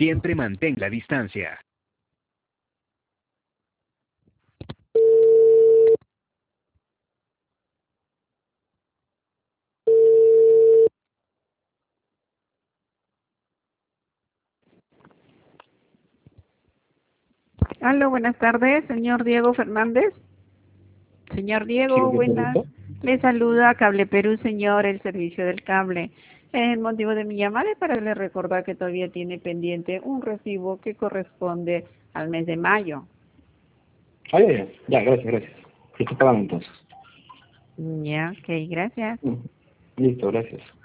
Siempre mantén la distancia. Aló, buenas tardes, señor Diego Fernández. Señor Sí, Diego, ¿con quién buenas. pregunto? Le saluda Cable Perú, señor, el servicio del cable. El motivo de mi llamada es para le recordar que todavía tiene pendiente un recibo que corresponde al mes de mayo. Ah, ya, gracias, gracias. Estoy pagando entonces. Ya, ok, gracias. Listo, gracias.